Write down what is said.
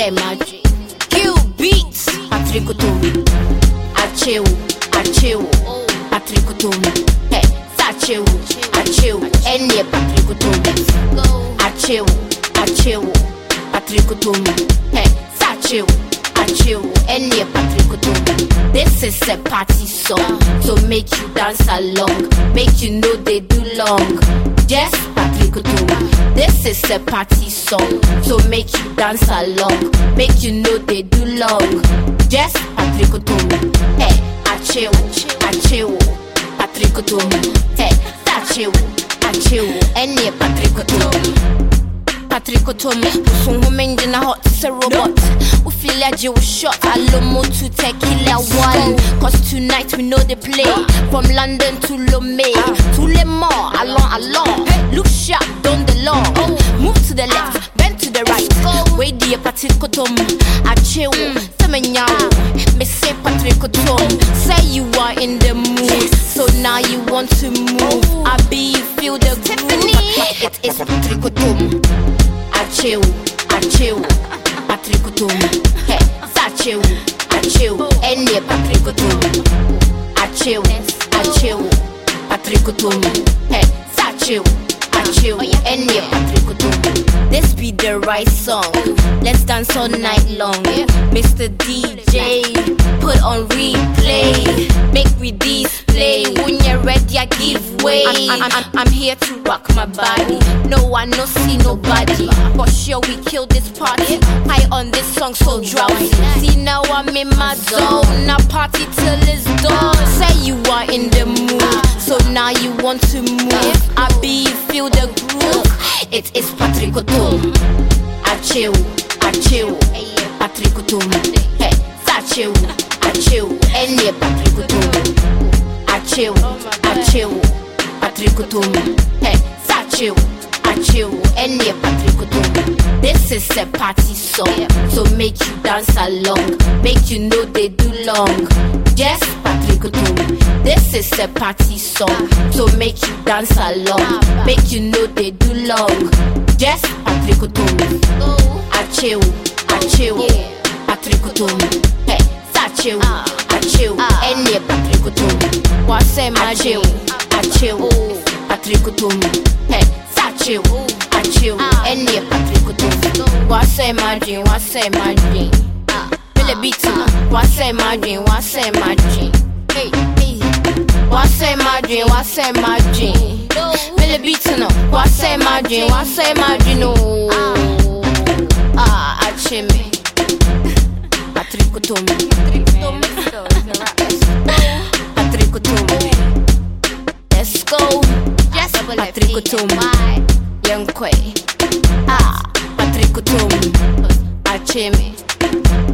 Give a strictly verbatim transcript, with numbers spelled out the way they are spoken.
say magic. Kill beats, Patrick Otomi. Achew, achew, Patrick Otomi. Hey, sachew, achew, any Patrick Otomi. Achew, achew, Patrick Otomi. Hey, sachew, achew, any Patrick Otomi. This is a party song, so make you dance along, make you know they do long. Just Patrick Otomi. This is a party song, so make you dance along, make you know they do long. Just Patrick Otomi. Hey, achew, achew, Patrick Otomi. Hey, achew, achew, any Patrick Otomi. Patrick Otomi, so who made in a hot to a robot. We feel like you shot, I love more to tequila one. Cause tonight we know they play from London to Lomé, to Le Mans, along, along. Look sharp, down the long. Move to the left, bend to the right. Wait, dear Patrick Otomi. Achew, Semenya. Me say Patrick Otomi. Say you are in the mood, so now you want to move. I be you feel the groove. It is Patrick Otomi. Achew, achew, Patrick Otomi. Hey, sachew, achew, any Patrick Otomi. Achew, achew, Patrick Otomi. Hey, sachew, achew, any Patrick Otomi. This be the right song. Let's dance all night long. Mister D J, put on replay. Make we display. When you're ready, I give way. I'm, I'm, I'm, I'm here to rock my body. No one, no see nobody. For sure we kill this party. High on this song, so drowsy. See now I'm in my zone. Now party till it's dawn. Say you are in the mood, so now you want to move. I be you feel the groove. It is Patrick Otomi. Achew, achew, Patrick Otomi. Hey, sachew, achew, any Patrick Otomi. Achew, achew, Patrick Otomi. Hey, sachew, achew, any Patrick Otomi. This is a party song, so make you dance along, make you know they do long. Just Patrick Otomi. This is a party song, so make you dance along, make you know they do long. Just Patrick Otomi. Achew, achew, Patrick Otomi. Hey, sachew, achew, any Patrick Otomi. Wase machew, achew, Patrick Otomi. Hey, sachew, achew, any Patrick Otomi. Wase machew, wase machew. Feel the beat, wase machew, wase machew. Hey, hey. Wase machew, wase machew. Feel the beat, no. Wase machew, wase machew, no. Ah, achew me. Patrick Otomi. Patrick Otomi. Let's go. Yes, Patrick Otomi. Young Quay. Ah, Patrick Otomi. Achew me.